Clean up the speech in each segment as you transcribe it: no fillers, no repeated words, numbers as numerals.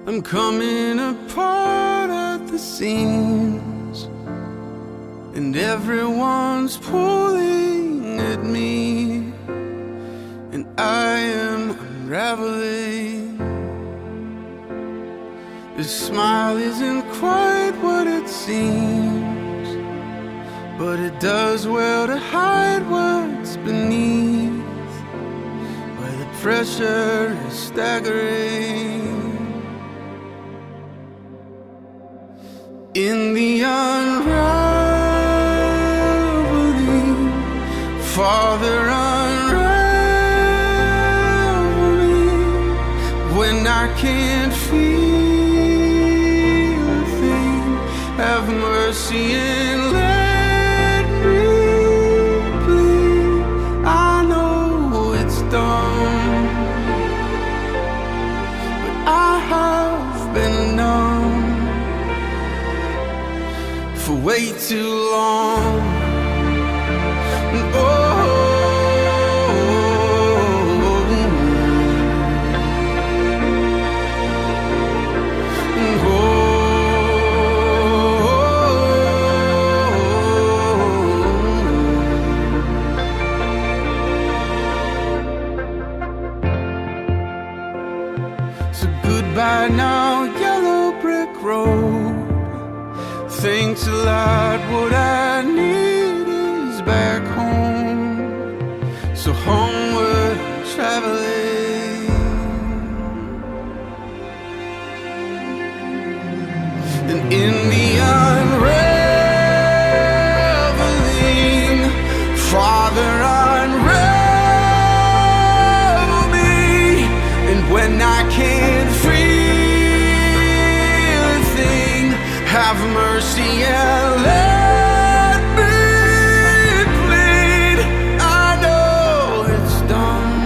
I'm coming apart at the seams, and everyone's pulling at me, and I am unraveling. This smile isn't quite what it seems, but it does well to hide what's beneath, where the pressure is staggering. In the unraveling, Father, unravel me. When I can't feel a thing, have mercy and let me bleed. I know it's dumb, but I have been numb for way too long. And oh, and oh, so goodbye now, yellow brick road. Thanks a lot, what I need is back home. So homeward traveling, and in the unraveling, Father, unravel me. And when I can't feel a thing, have mercy and let me bleed. I know it's dumb,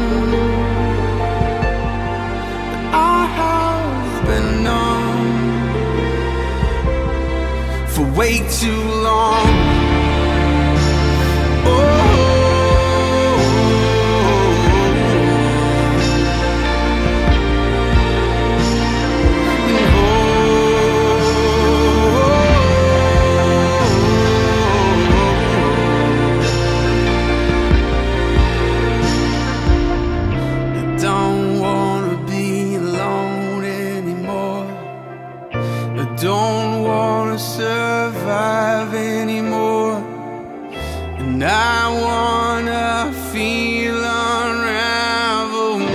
but I have been numb for way too long. Don't wanna survive anymore, and I wanna feel unravel me.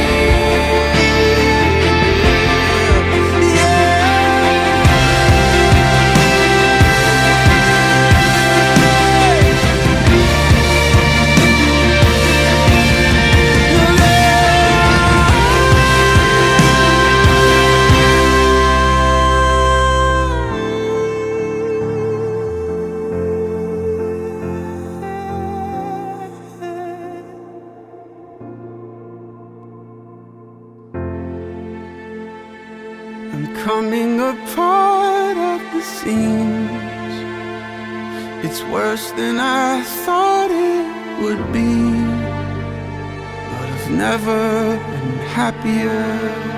I'm coming apart at the seams. It's worse than I thought it would be, but I've never been happier.